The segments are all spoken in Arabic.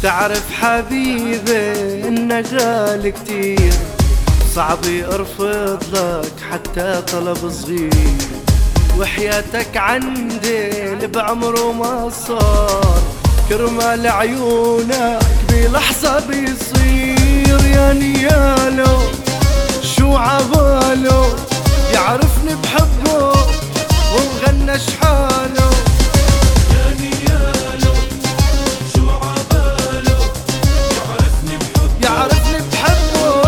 تعرف حبيبي انك غالي كتير، صعب ارفض لك حتى طلب صغير، وحياتك عندي اللي بعمره ما صار، كرمال عيونك بلحظة بيصير. يا نيالو شو عباله يعرفني بحبه ومغنش حاله، يا نيالو شو عباله يعرفني بحبه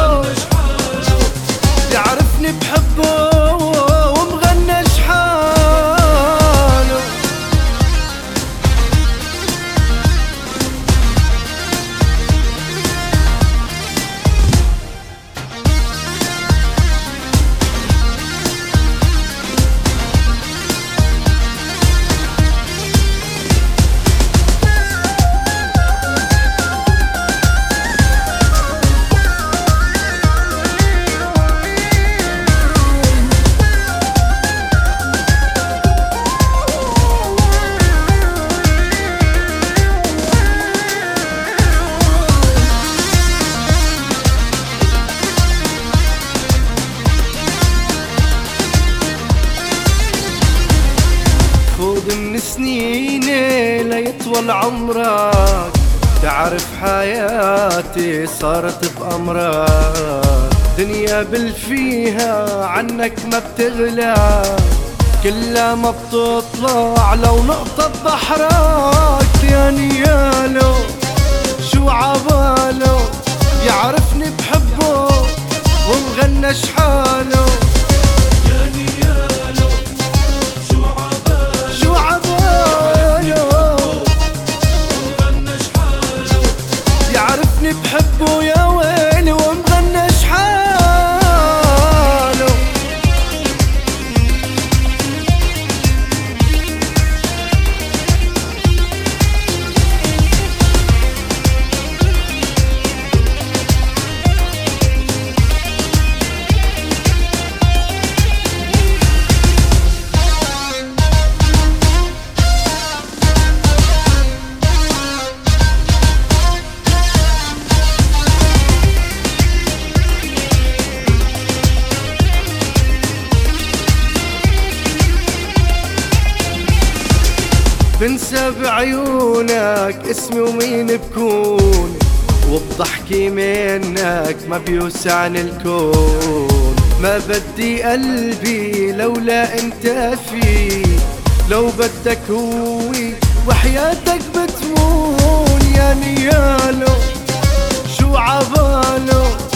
يعرفني بحبه ومغنش حاله. خذ من سنيني ليطول عمرك، تعرف حياتي صارت بأمرك، دنيا بالفيها عنك ما بتغلى، كلها ما بتطلع لو نقطة بحرك. يا نيالو شو عباله يعرفني بحبه ومغنش حاله، يا نيالو شو عباله ومغنش حاله، يعرفني بحبه يا ويلي ومغنش حاله. بنسى بعيونك اسمي ومين بكون، وبضحكي منك ما بيوسعني الكون، ما بدي قلبي لولا انت فيه، لو بدك هو وحياتك بتمون. يا نيالو شو عباله